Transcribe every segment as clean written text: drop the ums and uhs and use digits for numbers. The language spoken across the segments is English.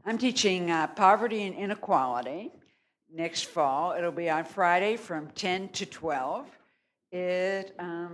I'm teaching Poverty and Inequality next fall. It'll be on Friday from 10 to 12. The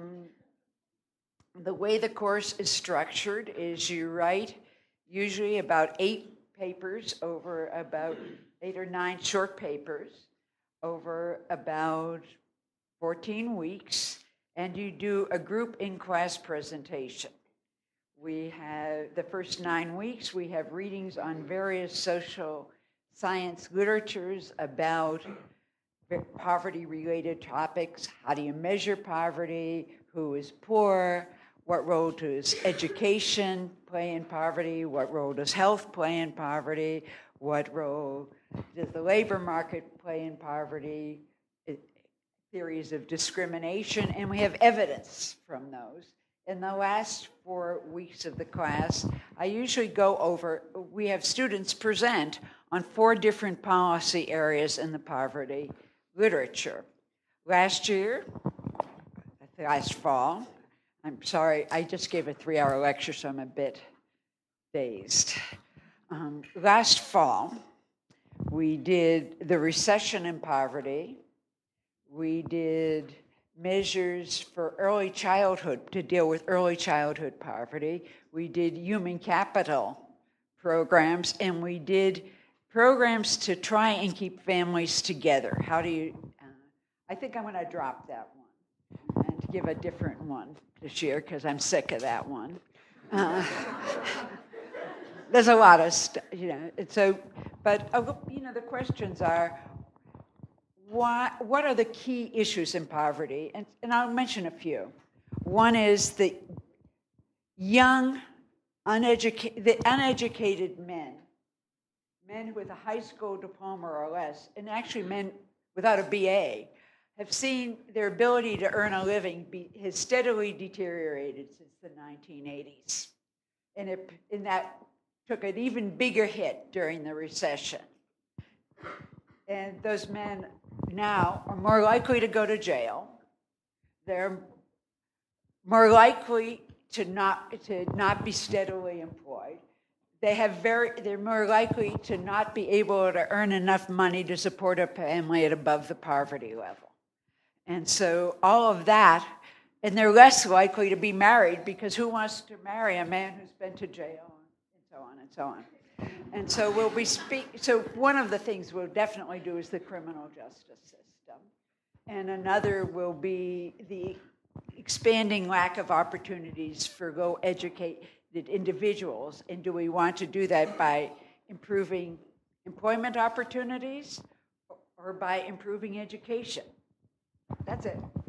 way the course is structured is you write usually about 8 papers over about 8 or 9 short papers over about 14 weeks, and you do a group in-class presentation. We have the first 9 weeks, we have readings on various social science literatures about poverty-related topics. How do you measure poverty? Who is poor? What role does education play in poverty? What role does health play in poverty? What role does the labor market play in poverty? Theories of discrimination, and we have evidence from those. In the last 4 weeks of the class, I usually go over, we have students present on 4 different policy areas in the poverty literature. Last fall, I'm sorry, I just gave a 3-hour lecture, so I'm a bit dazed. Last fall, we did the recession in poverty. We did measures for early childhood, to deal with early childhood poverty. We did human capital programs, and we did programs to try and keep families together. How do you, I think I'm going to drop that one and give a different one this year because I'm sick of that one. There's a lot of stuff, but the questions are, what are the key issues in poverty? And I'll mention a few. One is the uneducated men with a high school diploma or less, and actually men without a BA, have seen their ability to earn a living has steadily deteriorated since the 1980s. And that took an even bigger hit during the recession. And those men now are more likely to go to jail. They're more likely to not be steadily employed. They're more likely to not be able to earn enough money to support a family at above the poverty level. And so all of that, and they're less likely to be married because who wants to marry a man who's been to jail, and so on and so on. And so so one of the things we'll definitely do is the criminal justice system. And another will be the expanding lack of opportunities for low-educated individuals. And do we want to do that by improving employment opportunities or by improving education? That's it.